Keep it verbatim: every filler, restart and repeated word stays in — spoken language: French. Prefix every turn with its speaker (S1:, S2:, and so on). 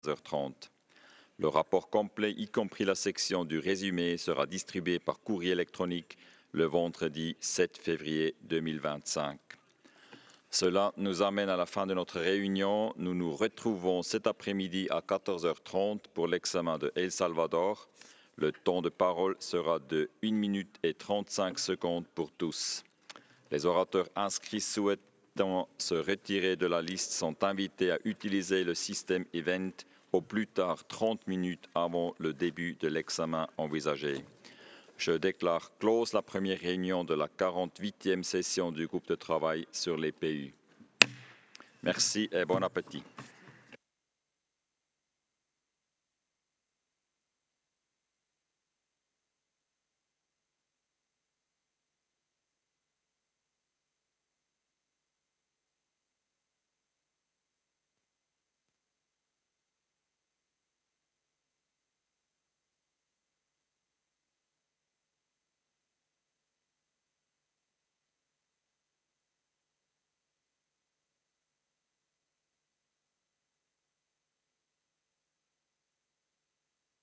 S1: heures trente. Le rapport complet, y compris la section du résumé, sera distribué par courrier électronique le vendredi sept février deux mille vingt-cinq. Cela nous amène à la fin de notre réunion. Nous nous retrouvons cet après-midi à quatorze heures trente pour l'examen de El Salvador. Le temps de parole sera de une minute et trente-cinq secondes pour tous. Les orateurs inscrits souhaitant se retirer de la liste sont invités à utiliser le système Event au plus tard trente minutes avant le début de l'examen envisagé. Je déclare close la première réunion de la quarante-huitième session du groupe de travail sur les P U. Merci et bon appétit.